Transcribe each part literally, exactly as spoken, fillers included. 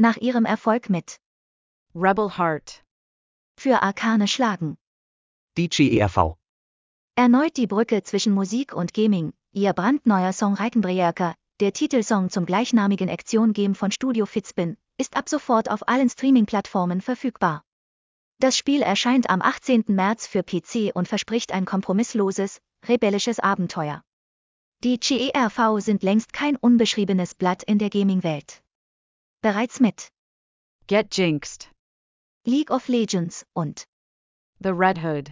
nach ihrem Erfolg mit Rebel Heart für Arkane schlagen. Die G E R V. Erneut die Brücke zwischen Musik und Gaming, ihr brandneuer Song Reikenbrierker, der Titelsong zum gleichnamigen Action-Game von Studio Fizbin, ist ab sofort auf allen Streaming-Plattformen verfügbar. Das Spiel erscheint am achtzehnten März für P C und verspricht ein kompromissloses, rebellisches Abenteuer. Die G E R V sind längst kein unbeschriebenes Blatt in der Gaming-Welt. Bereits mit Get Jinxed, League of Legends und The Red Hood,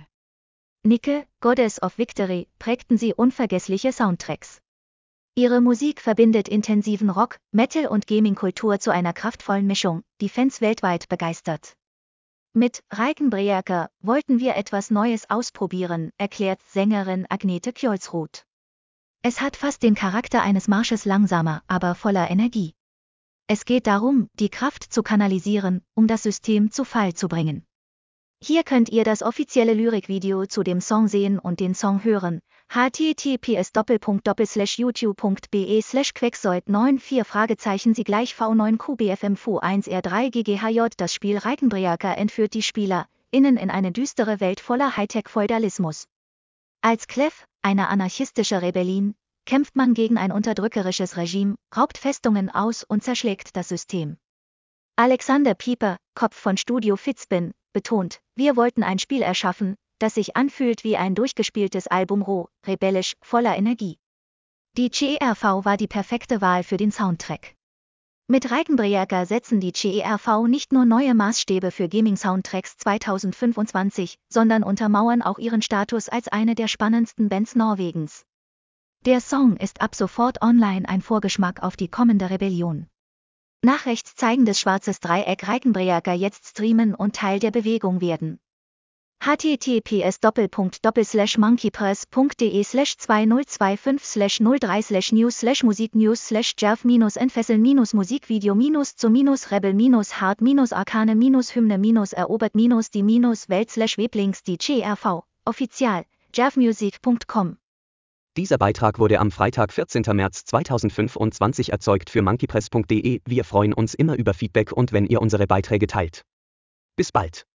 Nicke, Goddess of Victory, prägten sie unvergessliche Soundtracks. Ihre Musik verbindet intensiven Rock, Metal und Gaming-Kultur zu einer kraftvollen Mischung, die Fans weltweit begeistert. Mit Reikenbrierker wollten wir etwas Neues ausprobieren, erklärt Sängerin Agnete Kjolsrud. Es hat fast den Charakter eines Marsches, langsamer, aber voller Energie. Es geht darum, die Kraft zu kanalisieren, um das System zu Fall zu bringen. Hier könnt ihr das offizielle Lyrikvideo zu dem Song sehen und den Song hören. h t t p s slash youtube punkt b e slash quexoid vierundneunzig Fragezeichen sie gleich v neun q b f m f eins r drei g g h j. Das Spiel Reikenbrierker entführt die Spieler innen in eine düstere Welt voller Hightech-Feudalismus. Als Clef, eine anarchistische Rebellion, kämpft man gegen ein unterdrückerisches Regime, raubt Festungen aus und zerschlägt das System. Alexander Pieper, Kopf von Studio Fizbin, betont, wir wollten ein Spiel erschaffen, das sich anfühlt wie ein durchgespieltes Album, roh, rebellisch, voller Energie. Die G E R V war die perfekte Wahl für den Soundtrack. Mit Reikenbrierker setzen die G E R V nicht nur neue Maßstäbe für Gaming-Soundtracks zweitausendfünfundzwanzig, sondern untermauern auch ihren Status als eine der spannendsten Bands Norwegens. Der Song ist ab sofort online, ein Vorgeschmack auf die kommende Rebellion. Nach rechts zeigendes schwarzes Dreieck Reikenbrierker jetzt streamen und Teil der Bewegung werden. h t t p s slash monkeypress punkt d e slash zwei null zwei fünf slash null drei slash news slash musik news slash jerv minus entfesseln minus musikvideo minus zu minus rebel minus hard minus arkane minus hymne minus erobert minus die minus welt slash weblinks die G E R V, offizial, jervmusic punkt com. Dieser Beitrag wurde am Freitag, vierzehnten März zweitausendfünfundzwanzig erzeugt für monkeypress punkt d e. Wir freuen uns immer über Feedback und wenn ihr unsere Beiträge teilt. Bis bald.